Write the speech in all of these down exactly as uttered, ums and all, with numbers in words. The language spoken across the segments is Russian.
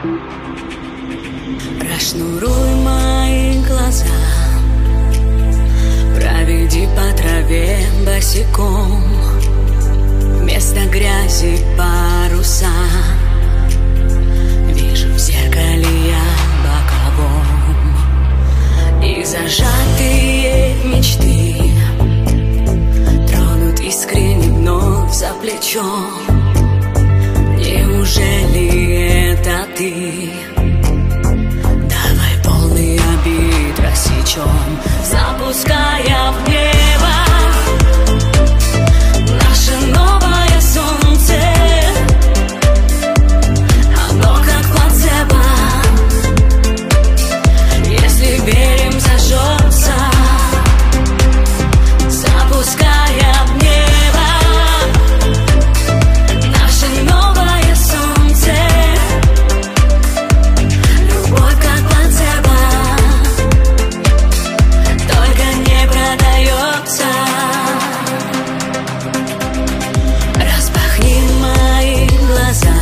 Расшнуруй мои глаза, проведи по траве босиком, вместо грязи паруса. Вижу в зеркале я боковом, и зажатые мечты тронут искренне вновь за плечо. Неужели это ты? Давай полный обид рассечем, запуская в небо наше новое солнце. Оно как плацебо, если верим, зажжется. Запуская в небо наше новое солнце. Любовь как плацебо, только не продается. Распахни мои глаза,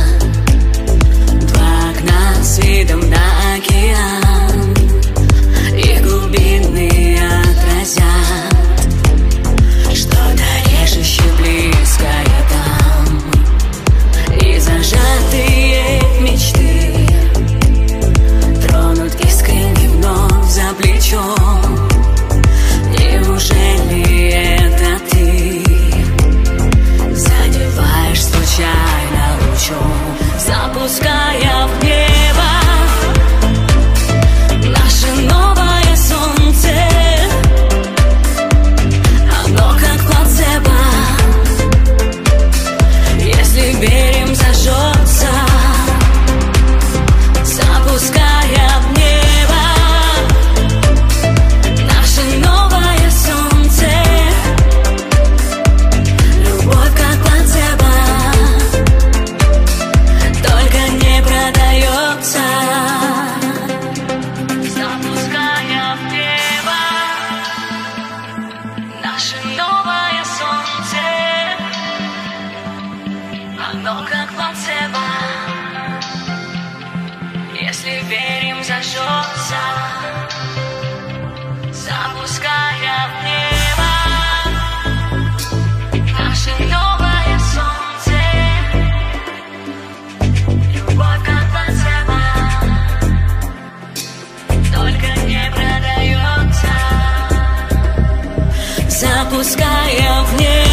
два окна с видом на океан. Их глубины отразят что-то режуще близкое там. И зажатые мечты тронут искренне вновь за плечо. Неужели это ты задеваешь случайно лучом, запуская в небо наше новое солнце? Оно как плацебо, если верим, зажжется. Запуская в небо наше новое солнце. Любовь как плацебо, только не продается. Запуская в небо наше новое солнце. Оно как плацебо, если верим, зажжется. Запуская в небо наше новое солнце. Любовь как плацебо, только не продается. Запуская в небо